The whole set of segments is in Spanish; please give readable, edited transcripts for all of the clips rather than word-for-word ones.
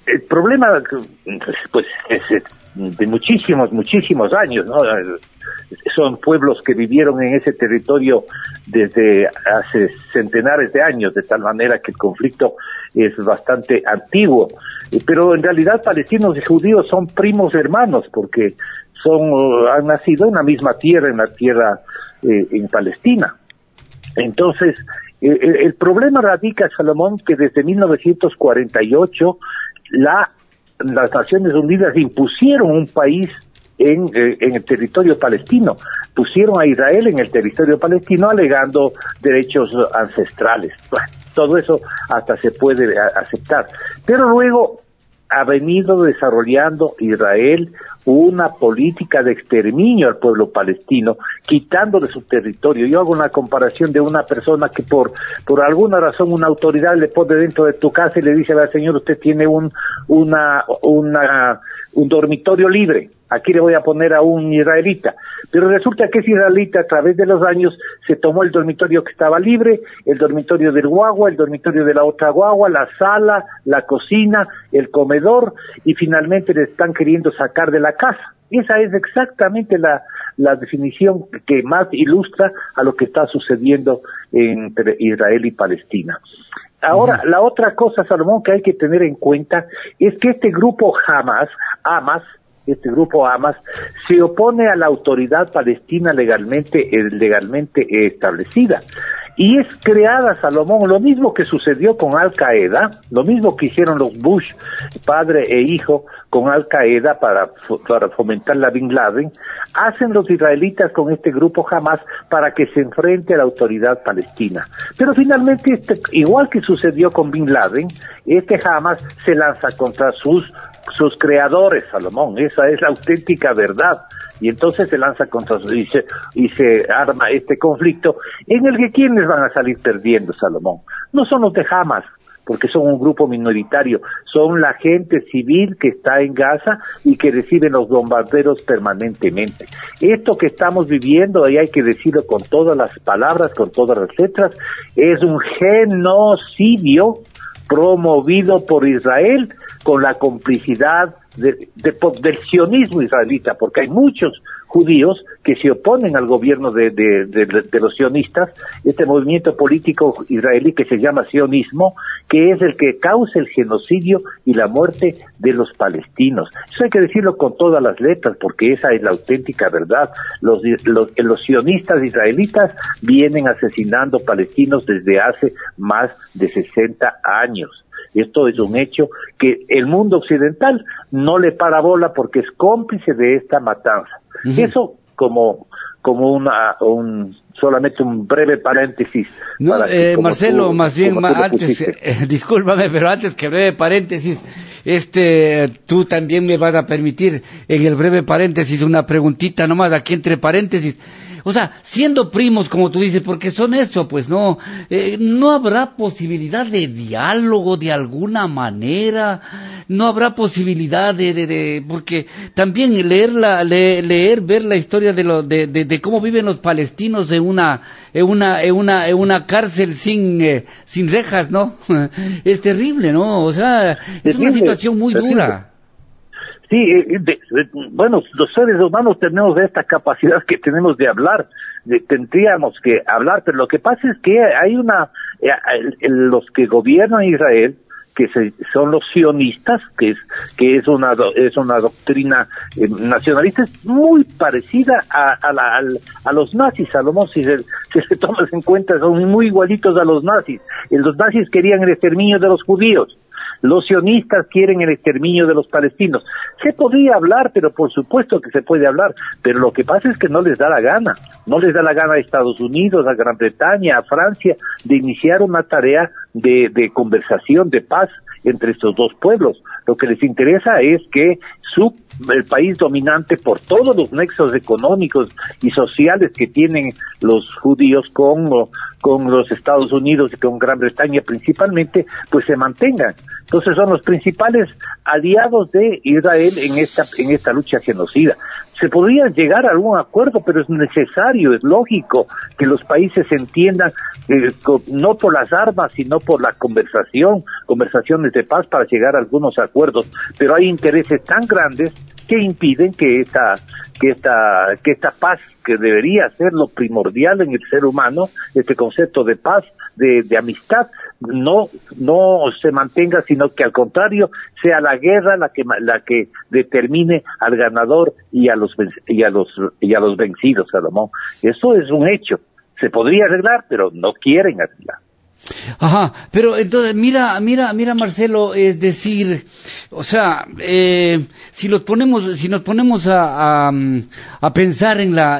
el problema, pues, es de muchísimos años, ¿no? Son pueblos que vivieron en ese territorio desde hace centenares de años, de tal manera que el conflicto es bastante antiguo. Pero en realidad palestinos y judíos son primos hermanos, porque han nacido en la misma tierra, en la tierra en Palestina. Entonces, el problema radica, Salomón, que desde 1948 las Naciones Unidas impusieron un país en el territorio palestino, pusieron a Israel en el territorio palestino alegando derechos ancestrales. Bueno, todo eso hasta se puede aceptar, pero luego ha venido desarrollando Israel una política de exterminio al pueblo palestino, quitándole su territorio. Yo hago una comparación de una persona que por alguna razón una autoridad le pone dentro de tu casa y le dice: señor, usted tiene un dormitorio libre, aquí le voy a poner a un israelita, pero resulta que ese israelita a través de los años se tomó el dormitorio que estaba libre, el dormitorio del guagua, el dormitorio de la otra guagua, la sala, la cocina, el comedor, y finalmente le están queriendo sacar de la casa. Esa es exactamente la definición que más ilustra a lo que está sucediendo entre Israel y Palestina. Ahora, la otra cosa, Salomón, que hay que tener en cuenta es que este grupo Hamas, se opone a la autoridad palestina legalmente establecida. Y es creada, Salomón, lo mismo que sucedió con Al-Qaeda, lo mismo que hicieron los Bush, padre e hijo, con Al-Qaeda para fomentar la Bin Laden, hacen los israelitas con este grupo Hamas para que se enfrente a la autoridad palestina. Pero finalmente, igual que sucedió con Bin Laden, este Hamas se lanza contra sus creadores, Salomón. Esa es la auténtica verdad. Y entonces se lanza contra y se arma este conflicto en el que ¿quiénes van a salir perdiendo, Salomón? No son los de Hamas, porque son un grupo minoritario, son la gente civil que está en Gaza y que recibe los bombarderos permanentemente. Esto que estamos viviendo, y hay que decirlo con todas las palabras, con todas las letras, es un genocidio promovido por Israel con la complicidad del sionismo israelita, porque hay muchos judíos que se oponen al gobierno de los sionistas, este movimiento político israelí que se llama sionismo, que es el que causa el genocidio y la muerte de los palestinos. Eso hay que decirlo con todas las letras, porque esa es la auténtica verdad. Los sionistas israelitas vienen asesinando palestinos desde hace más de 60 años. Esto es un hecho que el mundo occidental no le para bola porque es cómplice de esta matanza. Eso como solamente un breve paréntesis. No, Marcelo, más bien antes, discúlpame, pero antes que breve paréntesis, tú también me vas a permitir en el breve paréntesis una preguntita nomás aquí entre paréntesis. O sea, siendo primos, como tú dices, porque son eso, pues no habrá posibilidad de diálogo de alguna manera, no habrá posibilidad porque también ver la historia de cómo viven los palestinos en una cárcel sin rejas, ¿no? Es terrible, ¿no? O sea, es una situación muy dura. Sí, bueno, los seres humanos tenemos esta capacidad que tenemos de hablar, tendríamos que hablar, pero lo que pasa es que hay los que gobiernan Israel, que son los sionistas, que es una doctrina nacionalista, es muy parecida a los nazis, Salomón, si se tomas en cuenta, son muy igualitos a los nazis. Los nazis querían el exterminio de los judíos. Los sionistas quieren el exterminio de los palestinos. Se podría hablar, pero por supuesto que se puede hablar, pero lo que pasa es que no les da la gana. No les da la gana a Estados Unidos, a Gran Bretaña, a Francia, de iniciar una tarea de conversación, de paz entre estos dos pueblos. Lo que les interesa es que el país dominante, por todos los nexos económicos y sociales que tienen los judíos con los Estados Unidos y con Gran Bretaña principalmente, pues se mantengan. Entonces son los principales aliados de Israel en esta lucha genocida. se podría llegar a algún acuerdo, pero es necesario, es lógico que los países entiendan, no por las armas, sino por la conversaciones de paz para llegar a algunos acuerdos, pero hay intereses tan grandes que impiden que esta paz, que debería ser lo primordial en el ser humano, este concepto de paz, de amistad, no se mantenga, sino que al contrario sea la guerra la que determine al ganador y a los vencidos, Salomón. Eso es un hecho. Se podría arreglar, pero no quieren arreglar. Ajá, pero entonces mira Marcelo, es decir, o sea, si nos ponemos a pensar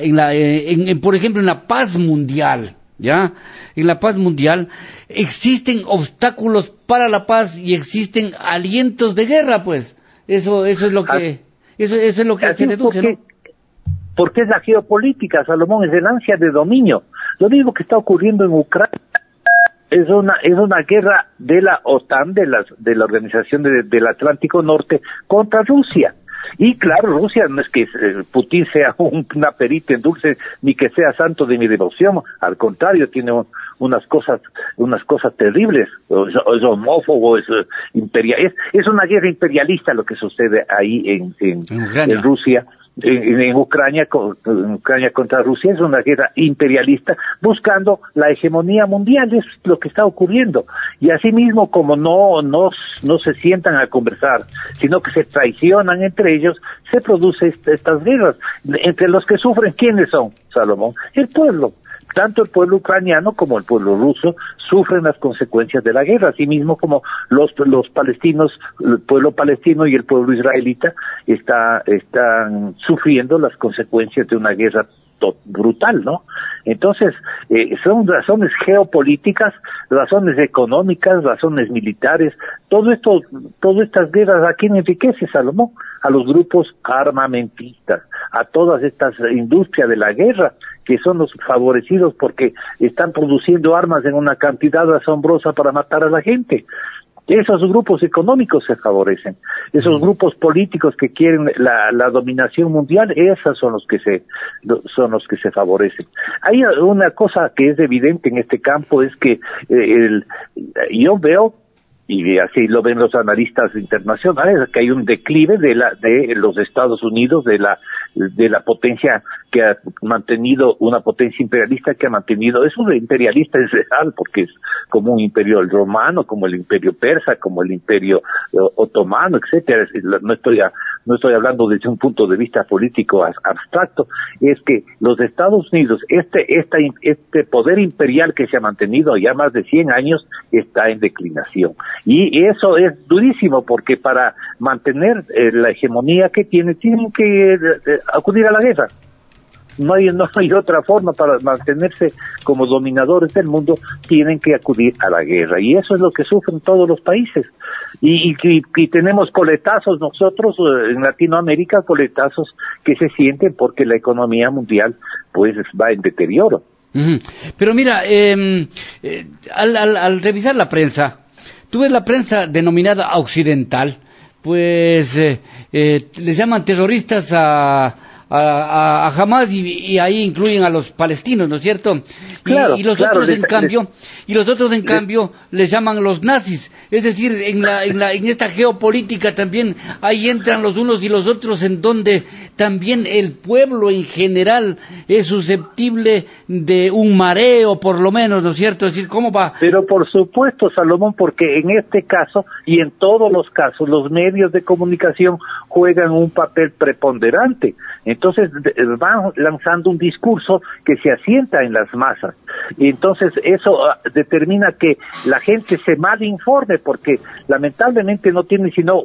por ejemplo, en la paz mundial, ¿ya? En la paz mundial existen obstáculos para la paz y existen alientos de guerra, pues. Eso es lo que se deduce, ¿no? Porque es la geopolítica, Salomón, es el ansia de dominio. Lo mismo que está ocurriendo en Ucrania. Es una guerra de la OTAN, de la Organización del Atlántico Norte, contra Rusia. Y claro, Rusia no es que Putin sea una perita en dulce, ni que sea santo de mi devoción, al contrario, tiene unas cosas terribles, es homófobo, es imperial, es una guerra imperialista lo que sucede ahí en Rusia. En Ucrania contra Rusia es una guerra imperialista buscando la hegemonía mundial, es lo que está ocurriendo. Y asimismo, como no se sientan a conversar, sino que se traicionan entre ellos, se producen estas guerras. Entre los que sufren, ¿quiénes son, Salomón? El pueblo. Tanto el pueblo ucraniano como el pueblo ruso sufren las consecuencias de la guerra, así mismo como los palestinos, el pueblo palestino y el pueblo israelita están sufriendo las consecuencias de una guerra brutal, ¿no? Entonces, son razones geopolíticas, razones económicas, razones militares, todas estas guerras, ¿a quién enriquece, Salomón? A los grupos armamentistas, a todas estas industrias de la guerra, que son los favorecidos porque están produciendo armas en una cantidad asombrosa para matar a la gente. Esos grupos económicos se favorecen, esos grupos políticos que quieren la dominación mundial, esos son los que se favorecen. Hay una cosa que es evidente en este campo, es que yo veo, y así lo ven los analistas internacionales, que hay un declive de los Estados Unidos, de la potencia que ha mantenido, una potencia imperialista que ha mantenido, es un imperialista en real, porque es como un imperio romano, como el imperio persa, como el imperio otomano, etcétera. No estoy hablando desde un punto de vista político abstracto, es que los Estados Unidos, este poder imperial que se ha mantenido ya más de 100 años, está en declinación. Y eso es durísimo, porque para mantener la hegemonía que tienen que acudir a la guerra. No hay otra forma para mantenerse como dominadores del mundo, tienen que acudir a la guerra, y eso es lo que sufren todos los países. Y tenemos coletazos nosotros en Latinoamérica, coletazos que se sienten porque la economía mundial pues va en deterioro. Pero mira, al revisar la prensa, tú ves la prensa denominada occidental, pues les llaman terroristas a Hamas, y ahí incluyen a los palestinos, ¿no es cierto? Claro, y los otros en cambio les llaman los nazis. Es decir, en esta geopolítica también ahí entran los unos y los otros, en donde también el pueblo en general es susceptible de un mareo, por lo menos, ¿no es cierto? Es decir, ¿cómo va? Pero por supuesto, Salomón, porque en este caso y en todos los casos los medios de comunicación juegan un papel preponderante. Entonces van lanzando un discurso que se asienta en las masas, y entonces eso determina que la gente se malinforme, porque lamentablemente no tiene sino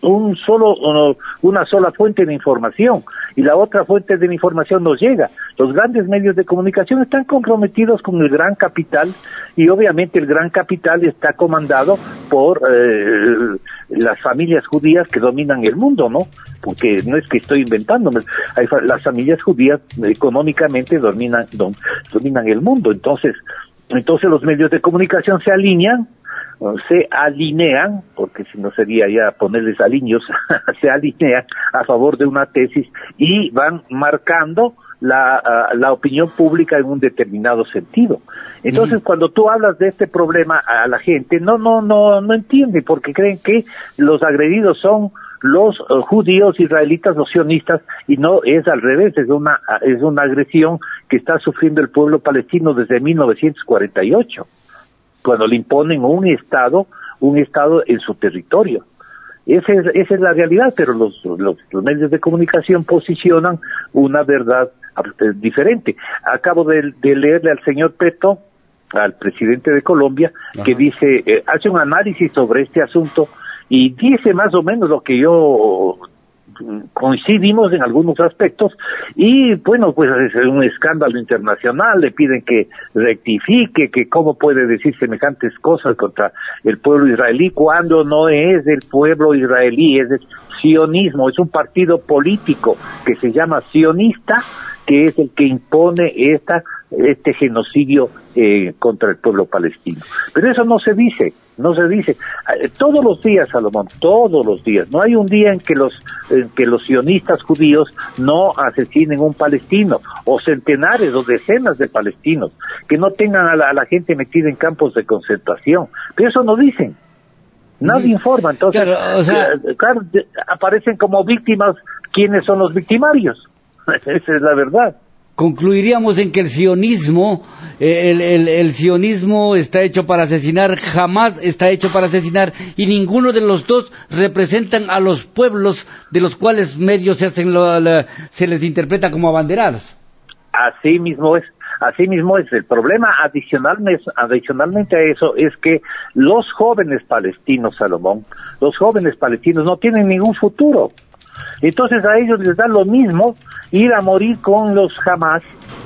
una sola fuente de información, y la otra fuente de información nos llega. Los grandes medios de comunicación están comprometidos con el gran capital, y obviamente el gran capital está comandado por las familias judías que dominan el mundo, ¿no? Porque no es que estoy inventándome, las familias judías económicamente dominan el mundo. Entonces los medios de comunicación se alinean se alinean, porque si no sería ya ponerles alineos, se alinean a favor de una tesis y van marcando la opinión pública en un determinado sentido. Entonces, cuando tú hablas de este problema a la gente, no entiende, porque creen que los agredidos son los judíos israelitas, los sionistas, y no es al revés, es una agresión que está sufriendo el pueblo palestino desde 1948, cuando le imponen un estado en su territorio. Esa es la realidad, pero los medios de comunicación posicionan una verdad diferente. Acabo de leerle al señor Petro, al presidente de Colombia, que dice, hace un análisis sobre este asunto y dice más o menos lo que yo coincidimos en algunos aspectos, y bueno, pues es un escándalo internacional, le piden que rectifique, que cómo puede decir semejantes cosas contra el pueblo israelí cuando no es del pueblo israelí, es el sionismo, es un partido político que se llama sionista, que es el que impone este genocidio contra el pueblo palestino. Pero eso no se dice. Todos los días, Salomón, todos los días. No hay un día en que los sionistas judíos no asesinen un palestino, o centenares o decenas de palestinos, que no tengan a la gente metida en campos de concentración. Pero eso no dicen. Nadie informa. Entonces, claro, aparecen como víctimas. ¿Quiénes son los victimarios? Esa es la verdad. Concluiríamos en que el sionismo, el sionismo está hecho para asesinar, jamás está hecho para asesinar, y ninguno de los dos representan a los pueblos de los cuales medios se les interpreta como abanderados. Así mismo es. El problema adicionalmente a eso es que los jóvenes palestinos, Salomón, los jóvenes palestinos no tienen ningún futuro. Entonces a ellos les da lo mismo ir a morir con los Hamas,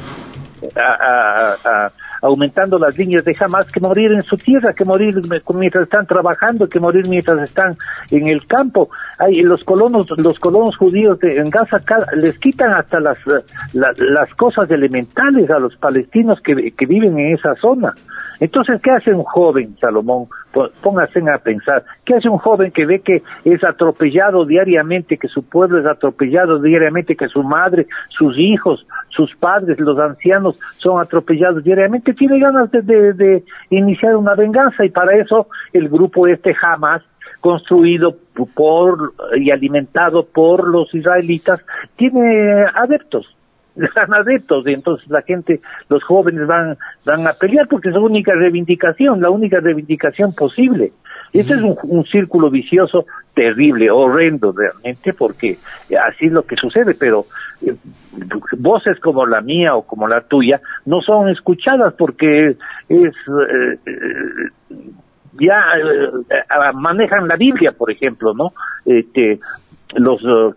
aumentando las líneas de Hamas, que morir en su tierra, que morir mientras están trabajando, que morir mientras están en el campo. Los colonos judíos en Gaza les quitan hasta las cosas elementales a los palestinos que viven en esa zona. Entonces, ¿qué hace un joven, Salomón? Pónganse a pensar. ¿Qué hace un joven que ve que es atropellado diariamente, que su pueblo es atropellado diariamente, que su madre, sus hijos, sus padres, los ancianos son atropellados diariamente? Tiene ganas de iniciar una venganza, y para eso el grupo Hamas, construido y alimentado por los israelitas, tiene adeptos, y entonces la gente, los jóvenes van a pelear porque es la única reivindicación posible. Este es un círculo vicioso terrible, horrendo realmente, porque así es lo que sucede, pero voces como la mía o como la tuya no son escuchadas porque manejan la Biblia, por ejemplo, ¿no? Los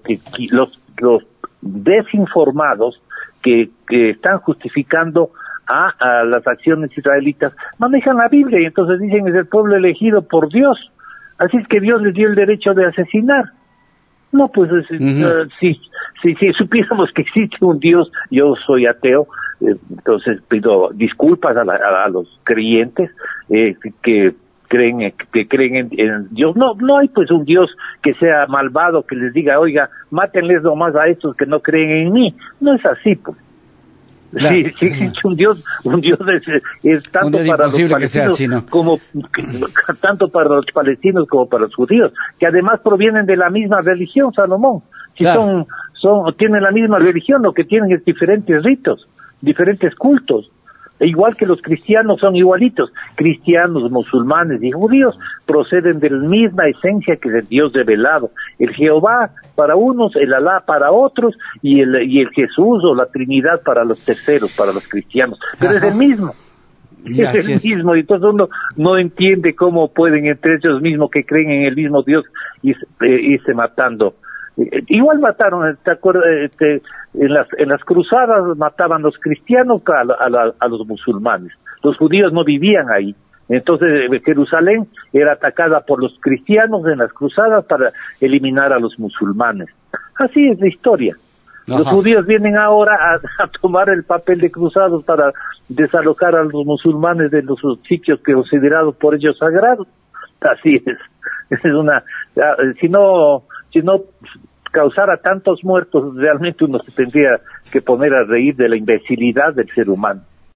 desinformados que están justificando a las acciones israelitas manejan la Biblia, y entonces dicen es el pueblo elegido por Dios, así es que Dios les dio el derecho de asesinar. No, pues si supiéramos que existe un Dios, yo soy ateo, entonces pido disculpas a los creyentes que creen en Dios. No hay pues un Dios que sea malvado, que les diga, oiga, mátenles nomás a estos que no creen en mí. No es así, pues. Claro. Si existe un Dios es tanto para los palestinos así, ¿no? Tanto para los palestinos como para los judíos, que además provienen de la misma religión, Salomón. Claro. Tienen la misma religión, lo que tienen es diferentes ritos, diferentes cultos. Igual que los cristianos son igualitos, cristianos, musulmanes y judíos proceden de la misma esencia que el Dios revelado, el Jehová para unos, el Alá para otros, y el Jesús o la Trinidad para los terceros, para los cristianos, pero es el mismo. Es el mismo, y entonces uno no entiende cómo pueden entre ellos mismos que creen en el mismo Dios irse matando. Igual mataron, ¿te acuerdas? En las cruzadas mataban los cristianos a los musulmanes. Los judíos no vivían ahí. Entonces Jerusalén era atacada por los cristianos en las cruzadas para eliminar a los musulmanes. Así es la historia. Ajá. Los judíos vienen ahora a tomar el papel de cruzados para desalojar a los musulmanes de los sitios considerados por ellos sagrados. Así es. Es una, si no causara tantos muertos, realmente uno se tendría que poner a reír de la imbecilidad del ser humano.